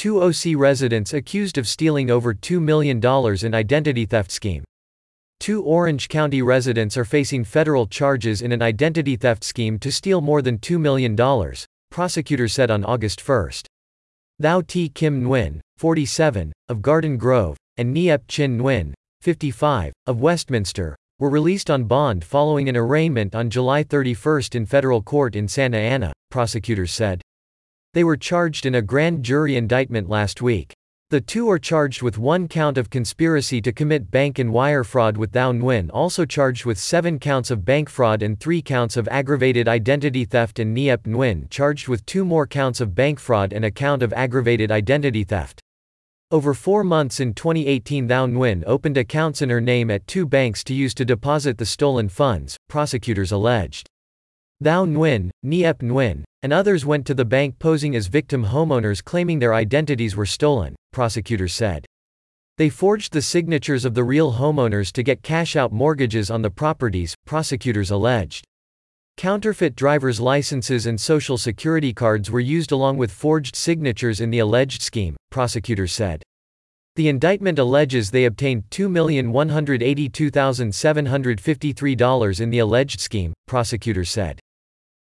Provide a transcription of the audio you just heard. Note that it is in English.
two OC residents accused of stealing over $2 million in identity theft scheme. Two Orange County residents are facing federal charges in an identity theft scheme to steal more than $2 million, prosecutors said on August 1. Thao T. Kim Nguyen, 47, of Garden Grove, and Niep Chin Nguyen, 55, of Westminster, were released on bond following an arraignment on July 31 in federal court in Santa Ana, prosecutors said. They were charged in a grand jury indictment last week. The two are charged with one count of conspiracy to commit bank and wire fraud, with Thao Nguyen also charged with 7 counts of bank fraud and 3 counts of aggravated identity theft, and Niep Nguyen charged with 2 more counts of bank fraud and a count of aggravated identity theft. Over 4 months in 2018, Thao Nguyen opened accounts in her name at 2 banks to use to deposit the stolen funds, prosecutors alleged. Thao Nguyen, Niep Nguyen, and others went to the bank posing as victim homeowners claiming their identities were stolen, prosecutors said. They forged the signatures of the real homeowners to get cash-out mortgages on the properties, prosecutors alleged. Counterfeit driver's licenses and social security cards were used along with forged signatures in the alleged scheme, prosecutors said. The indictment alleges they obtained $2,182,753 in the alleged scheme, prosecutors said.